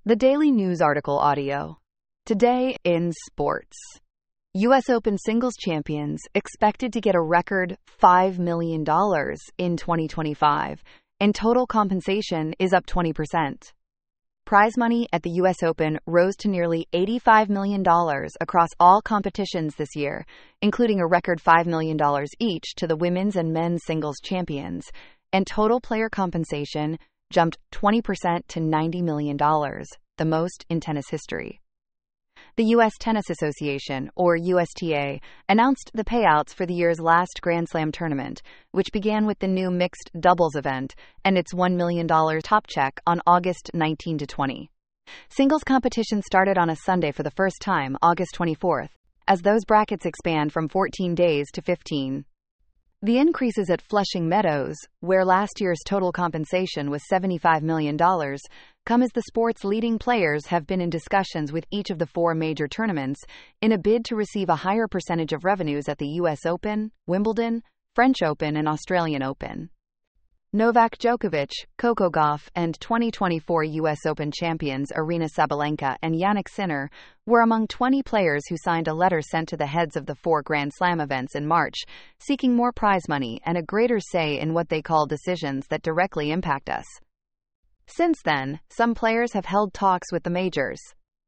The Daily News article audio. Today in sports. U.S. Open singles champions expected to get a record $5 million in 2025, and total compensation is up 20%. Prize money at the U.S. Open rose to nearly $85 million across all competitions this year, including a record $5 million each to the women's and men's singles champions, and total player compensation jumped 20% to $90 million, the most in tennis history. The U.S. Tennis Association, or USTA, announced the payouts for the year's last Grand Slam tournament, which began with the new mixed doubles event and its $1 million top check on August 19 to 20. Singles competition started on a Sunday for the first time, August 24th, as those brackets expand from 14 days to 15. The increases at Flushing Meadows, where last year's total compensation was $75 million, come as the sport's leading players have been in discussions with each of the four major tournaments in a bid to receive a higher percentage of revenues at the U.S. Open, Wimbledon, French Open, and Australian Open. Novak Djokovic, Coco Gauff, and 2024 U.S. Open champions Aryna Sabalenka and Jannik Sinner were among 20 players who signed a letter sent to the heads of the four Grand Slam events in March, seeking more prize money and a greater say in what they call decisions that directly impact us. Since then, some players have held talks with the majors.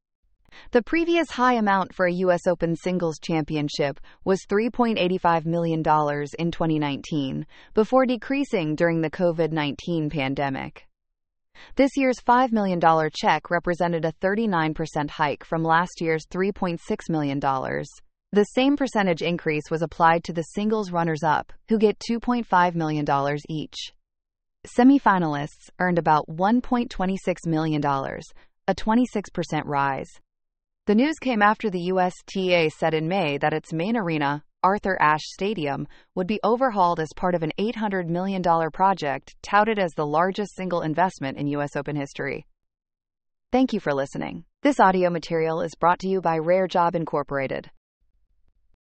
The previous high amount for a U.S. Open singles championship was $3.85 million in 2019, before decreasing during the COVID-19 pandemic. This year's $5 million check represented a 39% hike from last year's $3.6 million. The same percentage increase was applied to the singles runners-up, who get $2.5 million each. Semi-finalists earned about $1.26 million, a 26% rise. The news came after the USTA said in May that its main arena, Arthur Ashe Stadium, would be overhauled as part of an $800 million project touted as the largest single investment in U.S. Open history. Thank you for listening. This audio material is brought to you by Rare Job Incorporated.